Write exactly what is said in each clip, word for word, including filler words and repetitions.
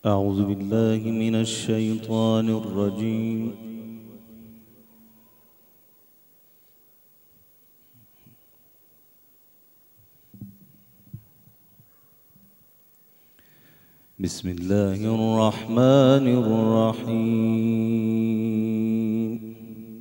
أعوذ بالله من الشيطان الرجيم. بسم الله الرحمن الرحيم.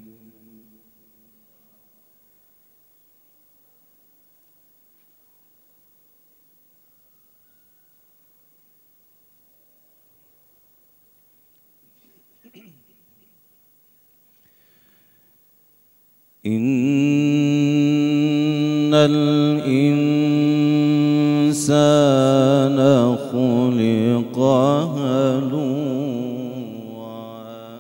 إن الإنسان خلق هلوعا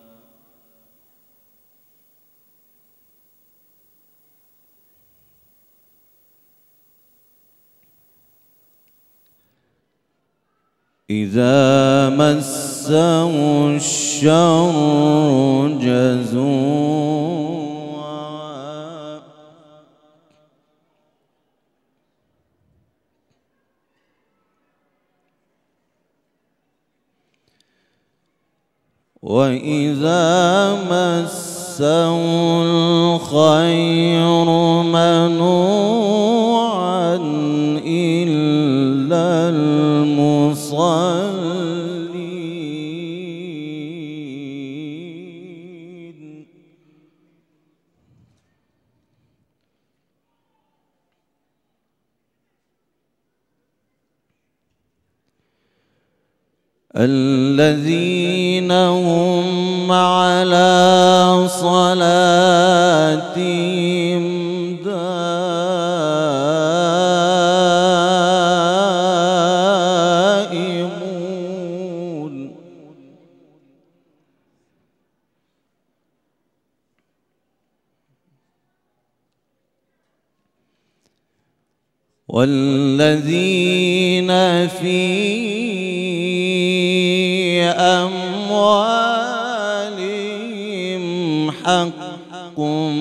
إذا مسه الشر جزوعا وإذا مسه الخير منوعا إلا المصلين الذين هم على صلاتهم دائمون والذين في أموالهم حق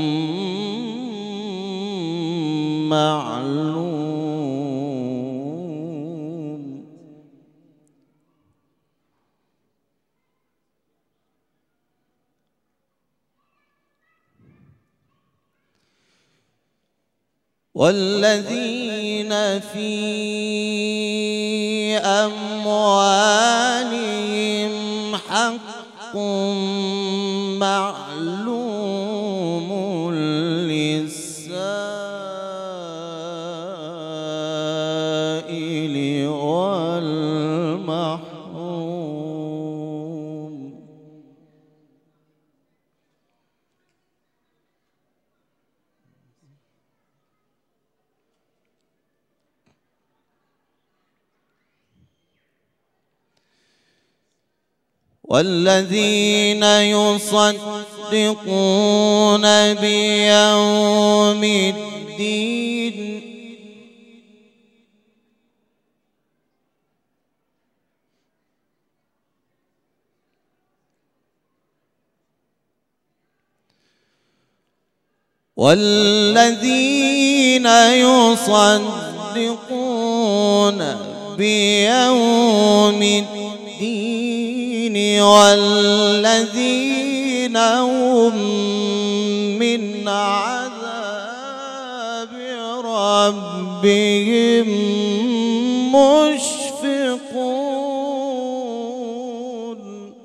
معلوم والذين في أموالهم حق معلوم للسائل والمحروم والذين يصدقون بيوم الدين والذين يصدقون بيوم الدين والذين هم من عذاب ربهم مشفقون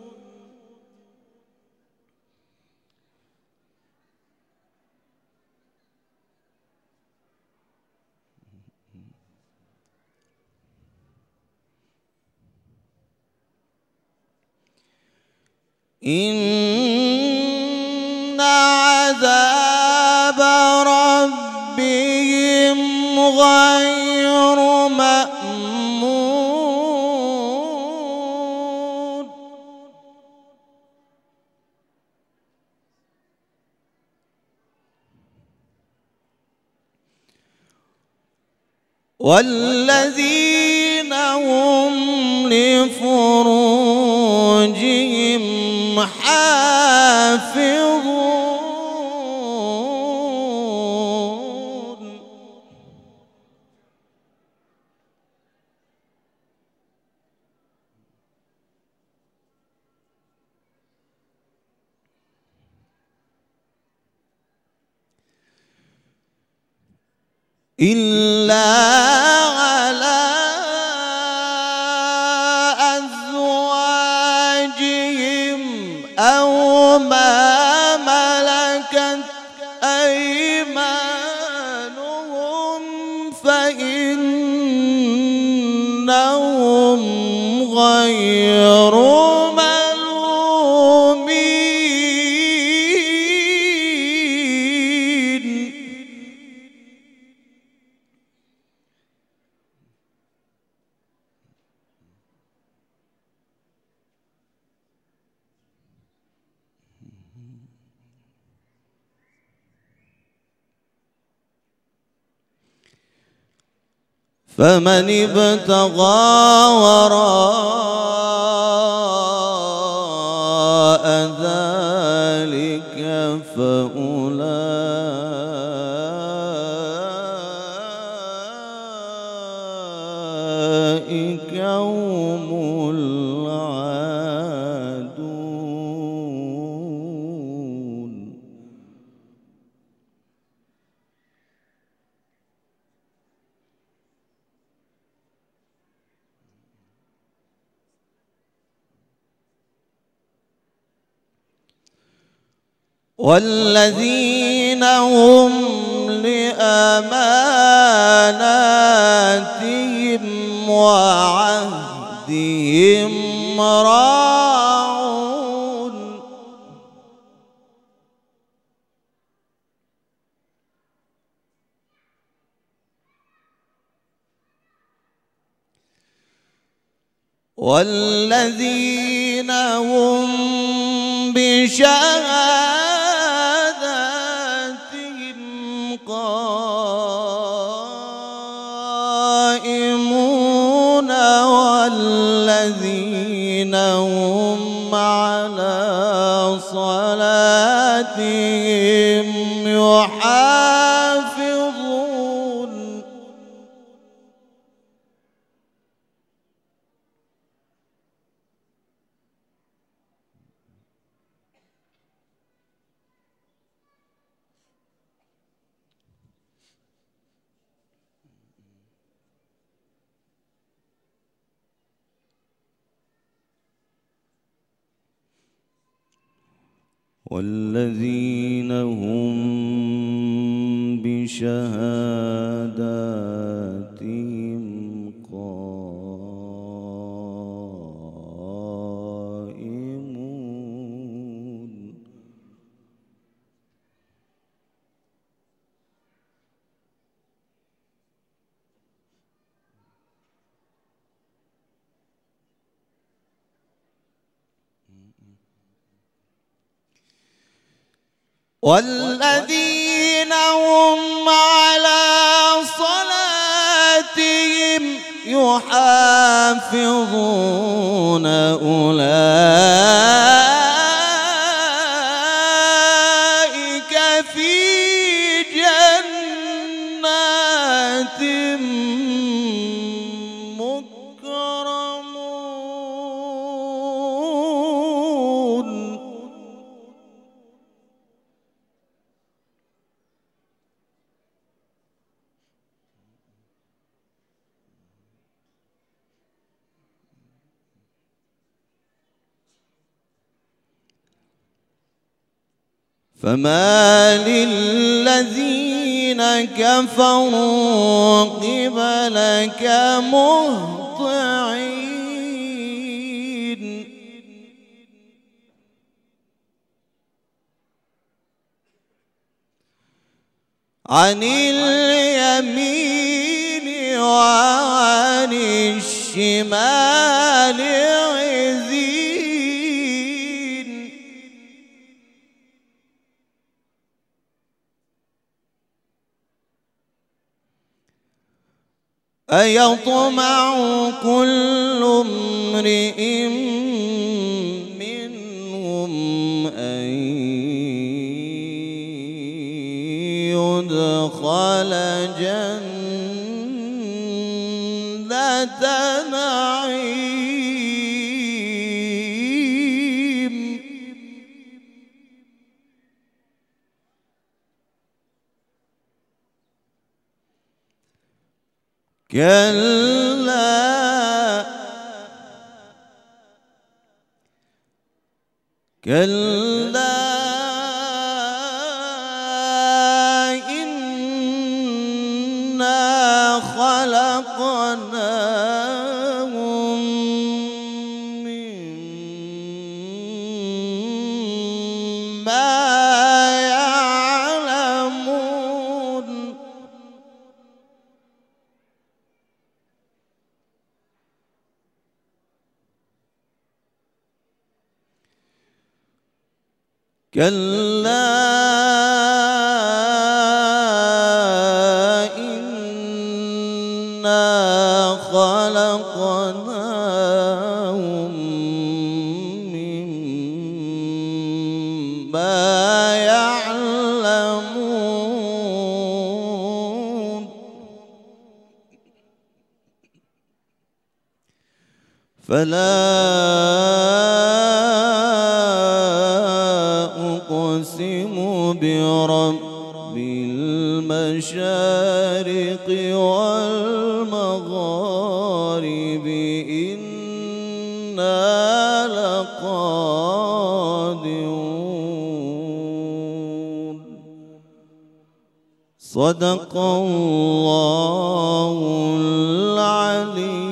إن عذاب ربهم غير مأمون والذين هم لفروجهم حافظون إلا على أزواجهم أو ما ملكت أيمانهم فإنهم غير ملومين. فمن ابتغى وراء ذلك فأولئك هم العادون. والذين هم لأماناتهم وعهدهم راعون. والذين هم بشهاداتهم قائمون. والذين هم على صلاتهم يحافظون. والذين هم بشهاداتهم قائمون. والذين هم على صلاتهم يحافظون أولئك في جنات مكرمون. فما للذين كفروا قبلك مهطعين. عن اليمين وعن الشمال عزين. أيطمع كل امرئ منهم أن يدخل جنة نعيم. كلا كلا إنا خلقناهم مما يعلمون كلا إنا خلقناهم مما يعلمون فلا أقسم برب المشارق والمغارب إنا لقادرون صدق الله العليم